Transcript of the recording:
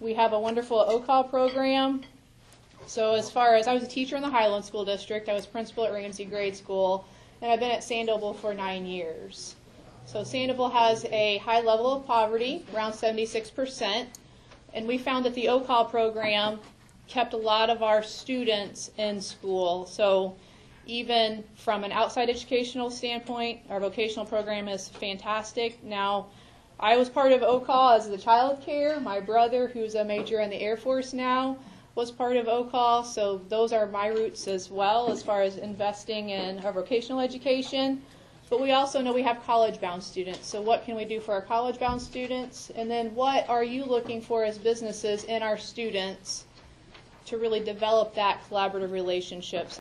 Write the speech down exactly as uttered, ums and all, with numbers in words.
We have a wonderful O C A L program. So as far as, I was a teacher in the Highland School District, I was principal at Ramsey Grade School, and I've been at Sandoval for nine years. So Sandoval has a high level of poverty, around seventy-six percent, and we found that the O C A L program kept a lot of our students in school. So even from an outside educational standpoint, our vocational program is fantastic. Now, I was part of O C A L as the child care. My brother, who's a major in the Air Force now, was part of O C A L, so those are my roots as well as far as investing in our vocational education. But we also know we have college-bound students, so what can we do for our college-bound students? And then what are you looking for as businesses in our students to really develop that collaborative relationship?